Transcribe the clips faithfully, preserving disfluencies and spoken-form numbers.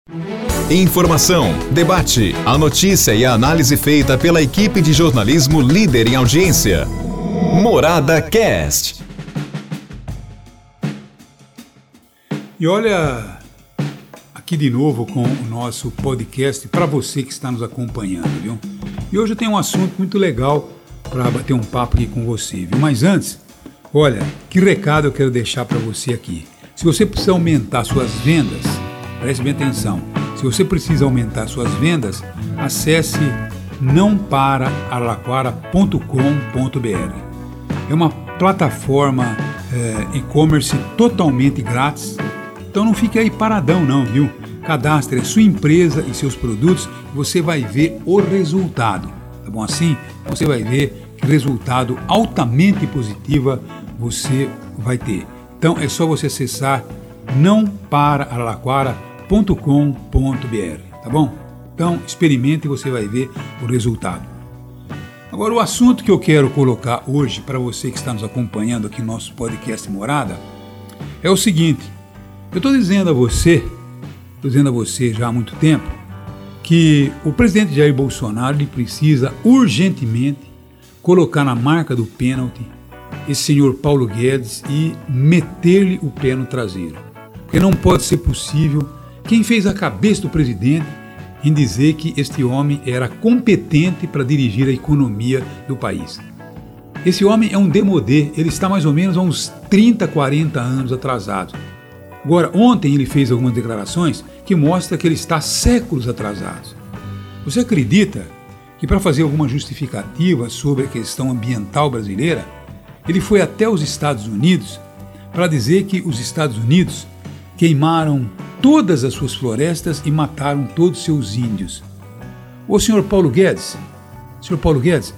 Informação, debate, a notícia e a análise feita pela equipe de jornalismo líder em audiência. Morada Cast. E olha, aqui de novo com o nosso podcast para você que está nos acompanhando, viu? E hoje eu tenho um assunto muito legal para bater um papo aqui com você, viu? Mas antes, olha, que recado eu quero deixar para você aqui. Se você precisa aumentar suas vendas, preste bem atenção. Se você precisa aumentar suas vendas, acesse não para araraquara ponto com ponto b r. É uma plataforma é, e-commerce totalmente grátis. Então não fique aí paradão não, viu? Cadastre a sua empresa e seus produtos e você vai ver o resultado. Tá bom assim? Você vai ver que resultado altamente positivo você vai ter. Então é só você acessar não para araraquara ponto com ponto b r, tá bom? Então experimente e você vai ver o resultado. Agora o assunto que eu quero colocar hoje para você que está nos acompanhando aqui no nosso podcast Morada é o seguinte. Eu estou dizendo a você, estou dizendo a você já há muito tempo, que o presidente Jair Bolsonaro ele precisa urgentemente colocar na marca do pênalti esse senhor Paulo Guedes e meter-lhe o pé no traseiro. Porque não pode ser possível. Quem fez a cabeça do presidente em dizer que este homem era competente para dirigir a economia do país? Esse homem é um demodê, ele está mais ou menos há uns trinta, quarenta anos atrasado. Agora, ontem ele fez algumas declarações que mostram que ele está séculos atrasado. Você acredita que para fazer alguma justificativa sobre a questão ambiental brasileira, ele foi até os Estados Unidos para dizer que os Estados Unidos queimaram todas as suas florestas e mataram todos os seus índios. Ô senhor Paulo Guedes, senhor Paulo Guedes,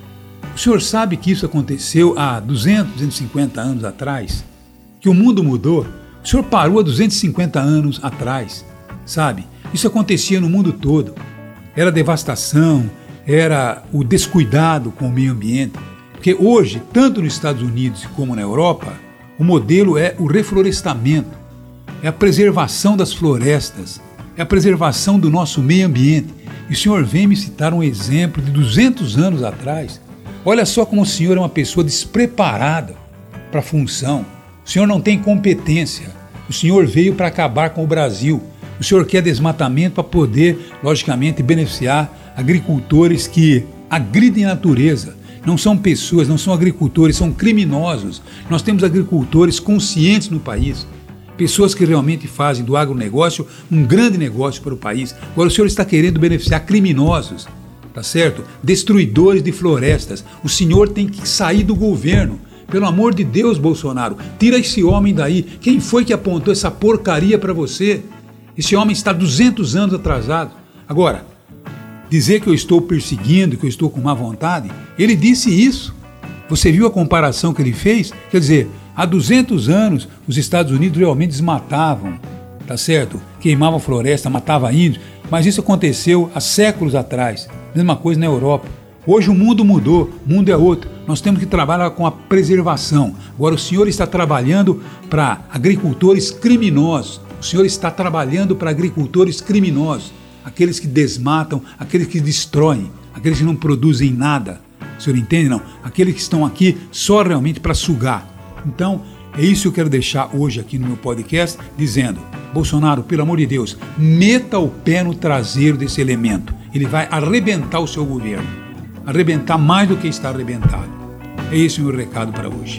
o senhor sabe que isso aconteceu há duzentos, duzentos e cinquenta anos atrás? Que o mundo mudou? O senhor parou há duzentos e cinquenta anos atrás, sabe? Isso acontecia no mundo todo. Era devastação, era o descuidado com o meio ambiente. Porque hoje, tanto nos Estados Unidos como na Europa, o modelo é o reflorestamento. É a preservação das florestas, é a preservação do nosso meio ambiente. E o senhor vem me citar um exemplo de duzentos anos atrás. Olha só como o senhor é uma pessoa despreparada para a função. O senhor não tem competência. O senhor veio para acabar com o Brasil. O senhor quer desmatamento para poder, logicamente, beneficiar agricultores que agridem a natureza. Não são pessoas, não são agricultores, são criminosos. Nós temos agricultores conscientes no país. Pessoas que realmente fazem do agronegócio um grande negócio para o país. Agora o senhor está querendo beneficiar criminosos, tá certo? Destruidores de florestas. O senhor tem que sair do governo. Pelo amor de Deus, Bolsonaro, tira esse homem daí. Quem foi que apontou essa porcaria para você? Esse homem está duzentos anos atrasado. Agora, dizer que eu estou perseguindo, que eu estou com má vontade, ele disse isso. Você viu a comparação que ele fez? Quer dizer, há duzentos anos, os Estados Unidos realmente desmatavam, tá certo? Queimavam floresta, matavam índios, mas isso aconteceu há séculos atrás. Mesma coisa na Europa. Hoje o mundo mudou, o mundo é outro. Nós temos que trabalhar com a preservação. Agora o senhor está trabalhando para agricultores criminosos. O senhor está trabalhando para agricultores criminosos. Aqueles que desmatam, aqueles que destroem, aqueles que não produzem nada. O senhor entende, não? Aqueles que estão aqui só realmente para sugar. Então, é isso que eu quero deixar hoje aqui no meu podcast, dizendo, Bolsonaro, pelo amor de Deus, meta o pé no traseiro desse elemento. Ele vai arrebentar o seu governo. Arrebentar mais do que está arrebentado. É esse o meu recado para hoje.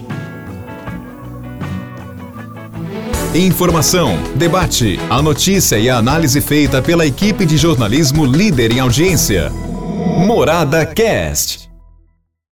Informação, debate, a notícia e a análise feita pela equipe de jornalismo líder em audiência. Morada Cast.